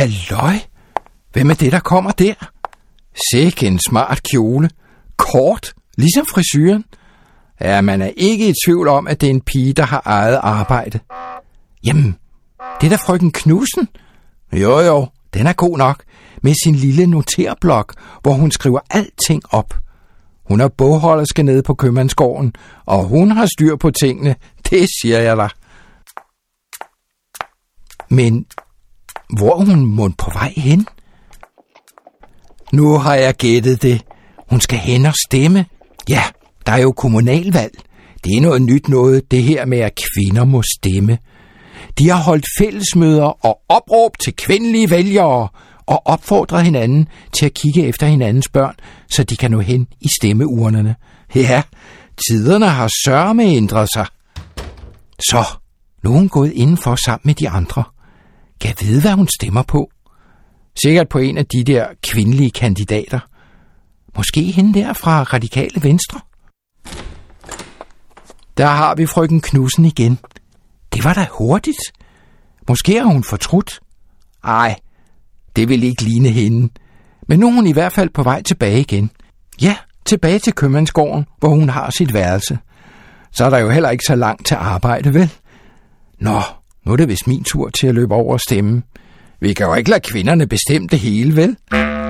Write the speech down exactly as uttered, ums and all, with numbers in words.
Halløj! Hvem er det, der kommer der? Sikke en smart kjole. Kort, ligesom frisyren. Ja, man er ikke i tvivl om, at det er en pige, der har eget arbejde. Jamen, det er da frøken Knudsen. Jo jo, den er god nok. Med sin lille noterblok, hvor hun skriver alting op. Hun er bogholderske nede på købmandsgården, og hun har styr på tingene, det siger jeg dig. Men hvor er hun mon på vej hen? Nu har jeg gættet det. Hun skal hen og stemme. Ja, der er jo kommunalvalg. Det er noget nyt noget, det her med, at kvinder må stemme. De har holdt fællesmøder og opråb til kvindelige vælgere og opfordret hinanden til at kigge efter hinandens børn, så de kan nå hen i stemmeurnerne. Ja, tiderne har sørme ændret sig. Så, nu er hun gået indenfor sammen med de andre. Kan jeg vide, hvad hun stemmer på? Sikkert på en af de der kvindelige kandidater. Måske hende der fra Radikale Venstre. Der har vi frøken Knudsen igen. Det var da hurtigt. Måske har hun fortrudt. Ej, det vil ikke ligne hende. Men nu er hun i hvert fald på vej tilbage igen. Ja, tilbage til købmandsgården, hvor hun har sit værelse. Så er der jo heller ikke så langt til arbejde, vel? Nå, nu er det vist min tur til at løbe over og stemme. Vi kan jo ikke lade kvinderne bestemme det hele, vel?